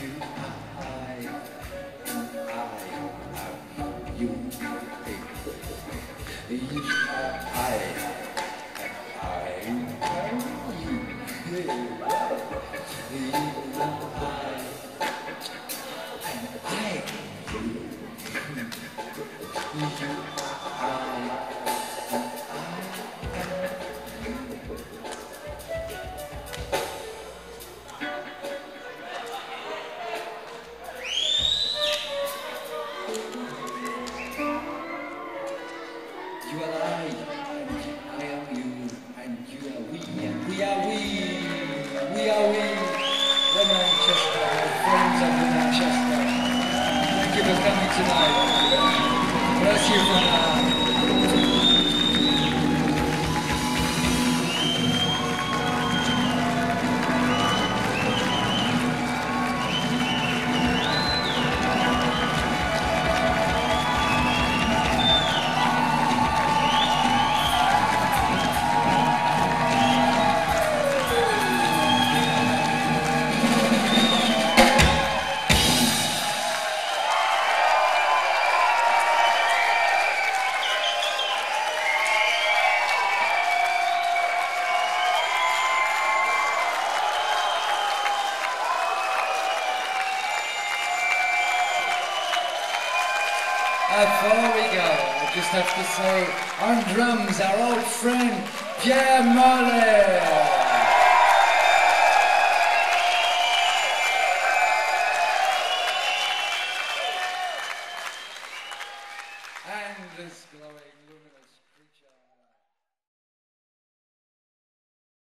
You are I, and I am you, and you are we, and we are we, we are we, the Manchester, our friends of the Manchester. Thank you for coming tonight. Bless you for now. Before we go, I just have to say, on drums, our old friend, Pierre Mollet.